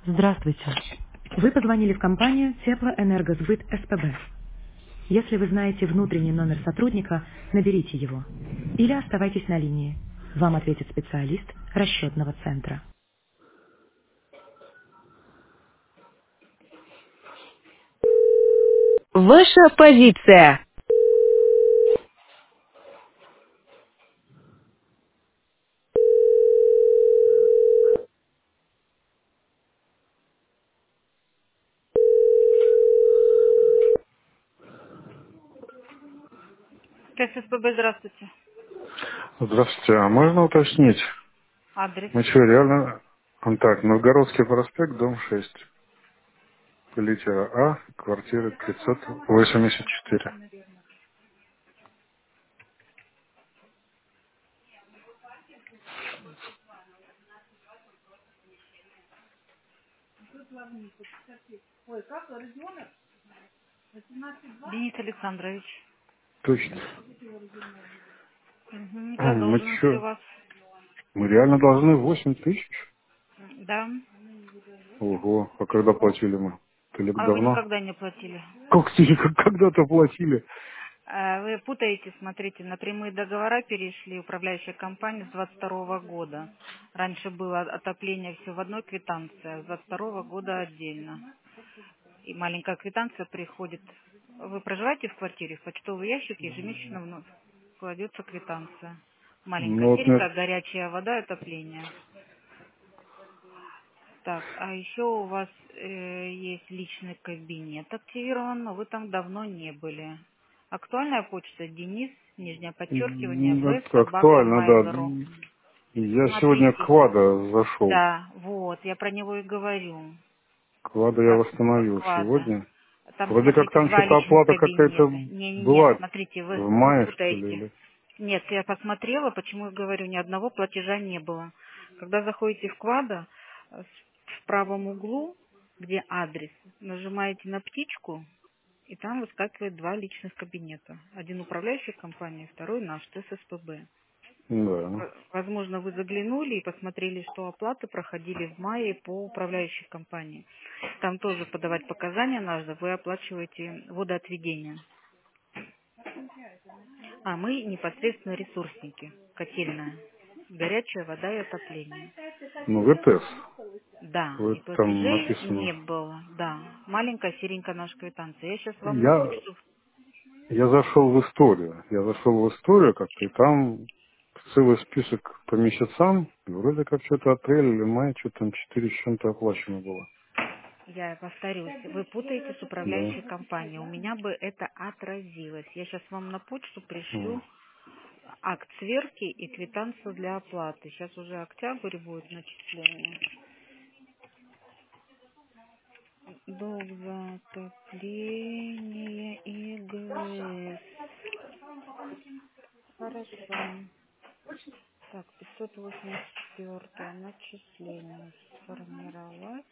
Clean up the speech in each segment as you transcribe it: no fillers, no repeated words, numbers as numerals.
Здравствуйте. Вы позвонили в компанию Теплоэнергосбыт СПБ. Если вы знаете внутренний номер сотрудника, наберите его. Или оставайтесь на линии. Вам ответит специалист расчетного центра. Ваша позиция. СПБ, здравствуйте. Здравствуйте. А можно уточнить? Адрес. Мы что, реально... Так, Новгородский проспект, дом 6. Литера А, квартира 584. Денис Александрович. Точно. Мгм. Мы Задолженность у что, вас. мы реально должны 8 тысяч? Да. Ого, а когда платили мы? 3 лет А вы давно? никогда не платили. Как тебе, как когда-то платили? Вы путаете, смотрите, на прямые договора перешли управляющая компания с 22 года. Раньше было отопление все в одной квитанции, а с 22 года отдельно. И маленькая квитанция приходит. Вы проживаете в квартире, в почтовый ящик ежемесячно вновь кладется квитанция. Маленькая Ну вот серенькая, нет. горячая вода и отопление. Так, а еще у вас есть личный кабинет активирован, но вы там давно не были. Актуальная почта Денис, нижнее подчеркивание, в Это собака актуально, mail.ru. да. Я сегодня к Смотрите, ВАДА зашел. да, вот, я про него и говорю. К ВАДА я Так, восстановил вклада. сегодня. Там, Вроде как смотрите, там два что-то личных оплата кабинета. какая-то Не-не-не, была смотрите, в вы мае, что ли, путаете. или... Нет, я посмотрела, почему я говорю, ни одного платежа не было. Когда заходите в вклада, в правом углу, где адрес, нажимаете на птичку, и там выскакивает два личных кабинета. Один управляющей компании, второй наш, ТССПБ. Да. Возможно, вы заглянули и посмотрели, что оплаты проходили в мае по управляющей компании. Там тоже подавать показания надо, вы оплачиваете водоотведение. А мы непосредственно ресурсники, котельная, горячая вода и отопление. Ну, ВТС. Да, и Вот там платежей написано. не было, да. Маленькая серенькая наша квитанция. Я сейчас вам на Я, почту. я зашел в историю. Я зашел в историю как-то, и там целый список по месяцам. И вроде как что-то апрель или май, что-то там 4 с чем-то оплачено было. Я повторюсь, вы путаете с Да. управляющей компанией. У меня бы это отразилось. Я сейчас вам на почту пришлю А. акт сверки и квитанцию для оплаты. Сейчас уже октябрь будет начисление. Долг за отопление и ГС. Хорошо. Так, 584 начисление сформировать.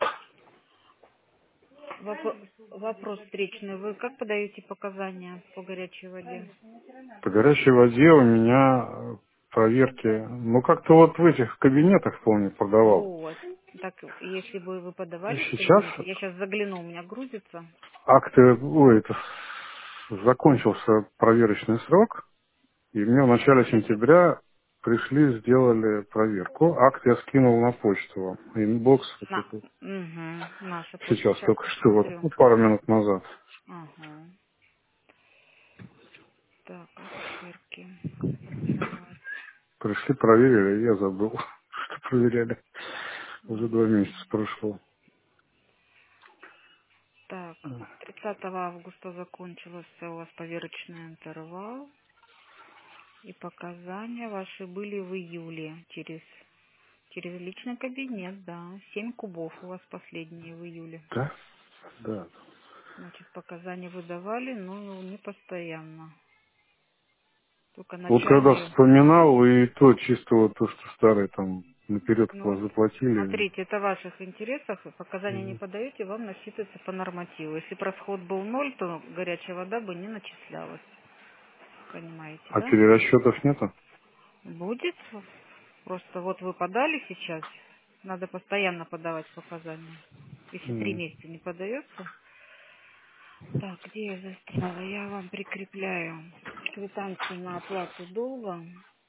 Вопрос встречный. Вы как подаете показания по горячей воде? По горячей воде у меня проверки. Ну, как-то вот в этих кабинетах, помню, продавал. Вот. Так, если бы вы подавали в Сейчас кабинете, я сейчас загляну, у меня грузится. акты, ой, это закончился проверочный срок, и мне в начале сентября пришли, сделали проверку. Акт я скинул на почту вам. Инбокс вот этот. Угу, наша почта, Сейчас сейчас только что, вот, посмотрю. ну, пару минут назад. Ага. Так, акт сверки. Формировать. Пришли, проверили, и я забыл, что проверяли. Уже 2 месяца прошло. Так, 30 августа закончился у вас поверочный интервал. И показания ваши были в июле через личный кабинет, да. 7 кубов у вас последние в июле. Да? Да. Значит, показания выдавали, но не постоянно. Только Вот когда начальные. вспоминал, и то чисто вот то, что старые там наперед Ну, вас заплатили. смотрите, это в ваших интересах. Показания не подаете, вам насчитывается по нормативу. Если бы расход был ноль, то горячая вода бы не начислялась. Понимаете, А да? перерасчетов нету? Будет. Просто вот вы подали сейчас. Надо постоянно подавать показания. если 3 месяца не подается. Так, где я застряла? Я вам прикрепляю квитанцию на оплату долга.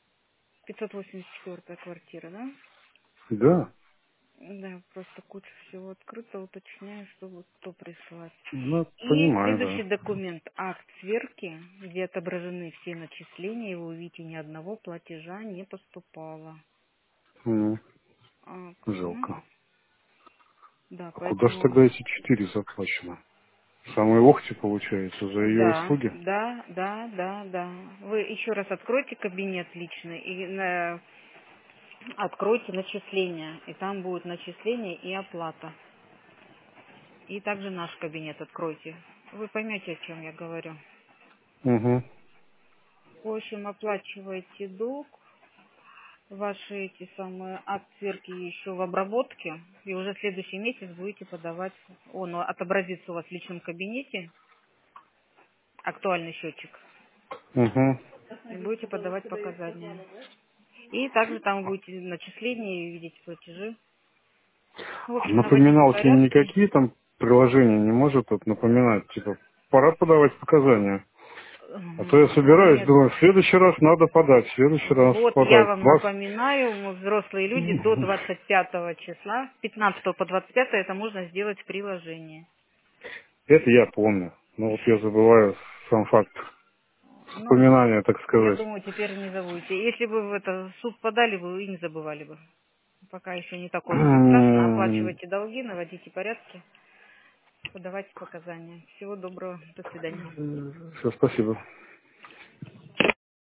584 квартира, да? Да, Да, просто куча всего открыто, уточняю, что вот кто прислать. ну, И понимаю, следующий да. документ, акт сверки, где отображены все начисления, и вы увидите, ни одного платежа не поступало. М, Акт, да? Жалко. Да, А куда же поэтому, тогда эти 4 заплачено? Самые лохти, получается, за ее да, услуги? да, да, да, да. Вы еще раз откройте кабинет личный и откройте начисления, и там будет начисление и оплата. И также наш кабинет откройте. Вы поймете, о чем я говорю. Угу. В общем, оплачиваете долг, ваши эти самые акт сверки еще в обработке, и уже в следующий месяц будете подавать, он отобразится у вас в личном кабинете, актуальный счетчик, Угу. и будете подавать показания. И также там будете начисления и видеть платежи. В общем, наводить Напоминалки порядки. никакие там приложения не может вот напоминать, типа, пора подавать показания. А то я собираюсь, Нет. думаю, в следующий раз надо подать, в следующий раз Вот я подать. вам Вас... напоминаю, мы взрослые люди до 25 числа, с 15 по 25 это можно сделать в приложении. Это я помню. Но вот я забываю сам факт Ну, вспоминания, так я сказать. думаю, теперь не забудете. Если бы в это в суд подали, вы и не забывали бы. Пока еще не такое все страшно. Оплачивайте долги, наводите порядки, подавайте показания. Всего доброго. До свидания. Все, спасибо.